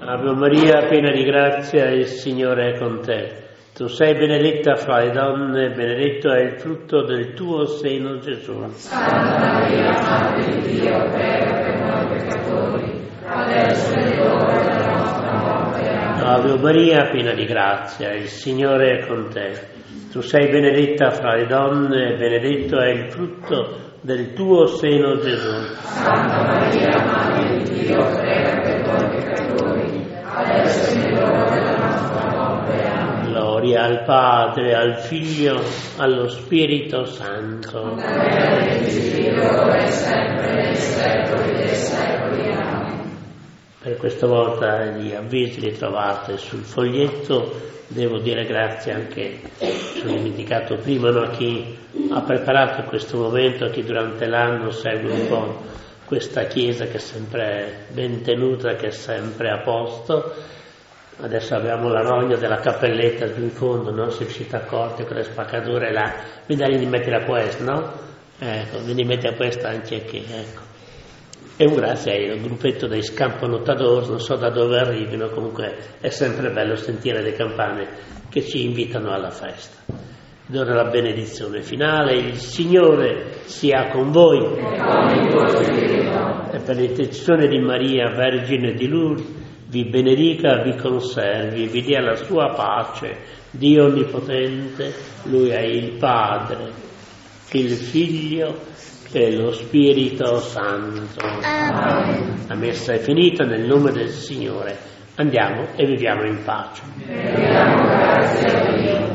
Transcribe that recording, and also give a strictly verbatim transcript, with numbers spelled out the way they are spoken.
Ave Maria, piena di grazia, il Signore è con te. Tu sei benedetta fra le donne, e benedetto è il frutto del tuo seno, Gesù. Santa Maria, Madre di Dio, prega per noi peccatori, adesso è l'ora della nostra morte. Amen. Ave Maria, piena di grazia, il Signore è con te. Tu sei benedetta fra le donne, e benedetto è il frutto del tuo seno, Gesù. Santa Maria, Madre di Dio, prega per noi peccatori, adesso è l'ora della nostra morte. Amen. Gloria al Padre, al Figlio, allo Spirito Santo. Amen. Ora e sempre, nei secoli dei secoli. Amen. Per questa volta gli avvisi li trovate sul foglietto. Devo dire grazie anche, sono dimenticato prima, no, a chi ha preparato questo momento, a chi durante l'anno segue un po' questa chiesa che è sempre ben tenuta, che è sempre a posto. Adesso abbiamo la rogna della cappelletta giù in fondo, no? Se siete accorti con le spaccature là, mi dai di mettere a questo, no? Ecco, mi metti a questo anche qui, ecco. E un grazie al gruppetto dei Scampanottadores, non so da dove arrivino, comunque è sempre bello sentire le campane che ci invitano alla festa. Ed ora la benedizione finale: il Signore sia con voi. E per l'intercessione di Maria, Vergine di Lourdes, vi benedica, vi conservi, vi dia la sua pace, Dio Onnipotente, Lui è il Padre, il Figlio e lo Spirito Santo. Amen. La messa è finita, nel nome del Signore. Andiamo e viviamo in pace. Rendiamo grazie a Dio.